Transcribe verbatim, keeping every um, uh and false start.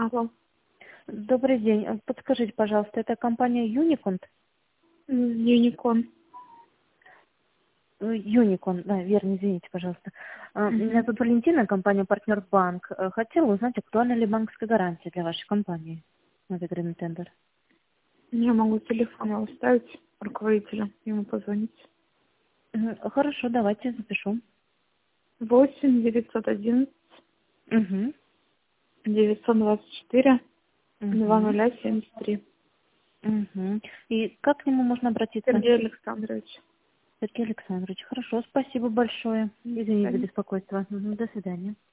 Алло. Добрый день. Э, Подскажите, пожалуйста, это компания Unicont? М, Юникон. Э, Unicon, да, верно, извините, пожалуйста. А, Меня Мгм. зовут Валентина, компания «Партнер Банк». Э, Хотела узнать, актуальна ли банковская гарантия для вашей компании на выигранный тендер. Я могу телефон оставить руководителю, ему позвонить. Мгм. Хорошо, давайте запишу. Восемь девятьсот одиннадцать Угу. девятьсот двадцать четыре два Угу. нуля семьдесят три. Угу. И как к нему можно обратиться? Сергей Александрович. Сергей Александрович. Хорошо, спасибо большое. До Извините за свидания. беспокойство. Мгм. До свидания.